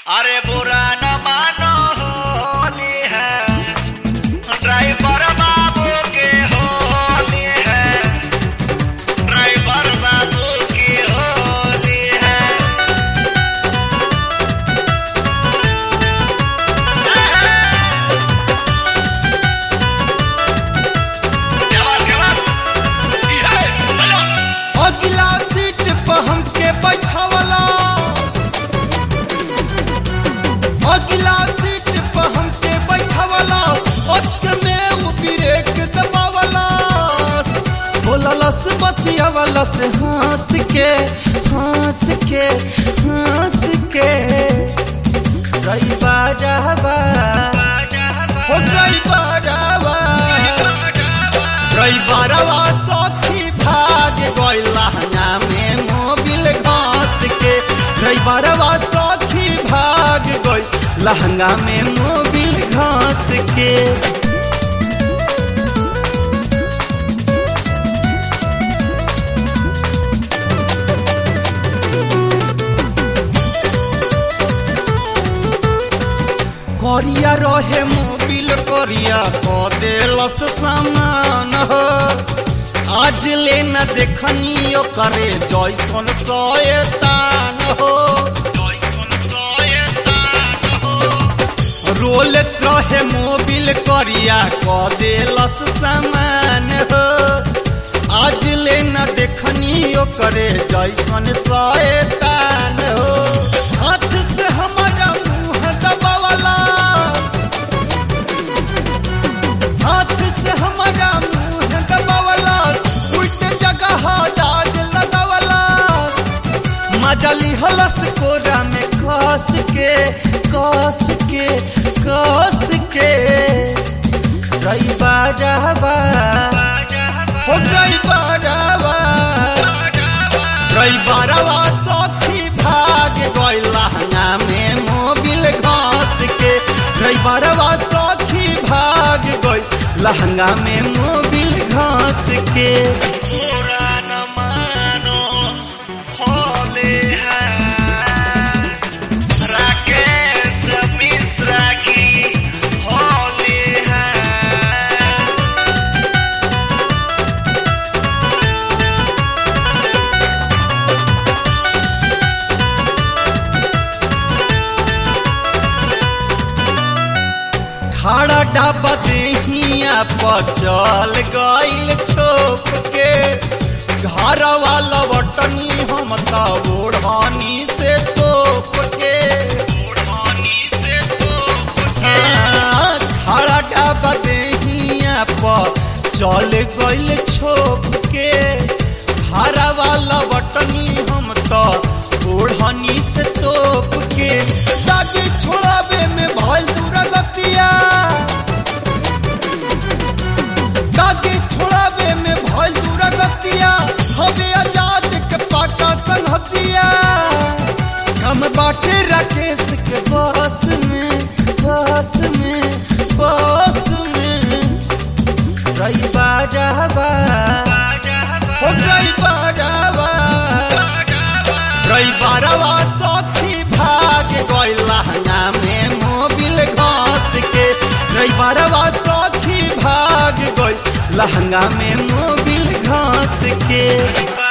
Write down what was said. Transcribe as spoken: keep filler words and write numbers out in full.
अरे बुरा न मानो होली है, ड्राइवर बाबू के होली है, ड्राइवर बाबू की होली है। क्या बात क्या बात है, बोलो। अगला सीट पर हमके बैठावला, अगला सीट पर हमके बैठावला, अचक में वो ब्रेक दबावला, बोललस बतियावलस हंस के हंस के हंस के। ड्राइवरवा हो ड्राइवरवा, ड्राइवरवा सखी भाग गइल लहंगा में मोबिल घास के। ड्राइवरवा सखी भाग गइल लहंगा में मोबिल घास के। करिया रहे मोबिल करिया क देलस सामान हो, आज ले न देखनी करे जैसन शैतान हो। रोलेक्स रहे मोबिल करिया क देलस सामान हो, आज ले न देखनी करे जैसन शैतान हो। हाथ से हमारा मुंह दबावला, हाथ से हमारा मुंह दबावला, उल्टे जगह दाग लगावला, मजा लिहलस कोरा में कस के कस के कस के। ड्राइवरवा हो ड्राइवरवा, ड्राइवरवा सखी भाग गइल लहंगा में मोबिल घास के। ड्राइवरवा सखी भाग गइल लहंगा में मोबिल घास के। बुरा न मानो होली है, राकेश मिश्रा की होली है। खाड़ा डाबा देहिया पर चल गइल छोप के। घर वाला बटनी हम त ओढ़नी से तोप के। हाँ, खाड़ा डाबा देहिया पर चल गइल छोप के। घर वाला बटनी हम त ओढ़नी से तोप के। दागी छोड़ावे में भइल दुर्गतिया, दागी छोड़ावे में भइल दुर्गतिया, हवे आजाद के पाका संगतिया। हम बाटे राकेश के बस में बस में बस में। ड्राइवरवा हो ड्राइवरवा, ड्राइवरवा सखी भाग गइल लहंगा में मोबिल घास के। ड्राइवरवा सखी भाग गइल लहंगा में मोबिल घास के।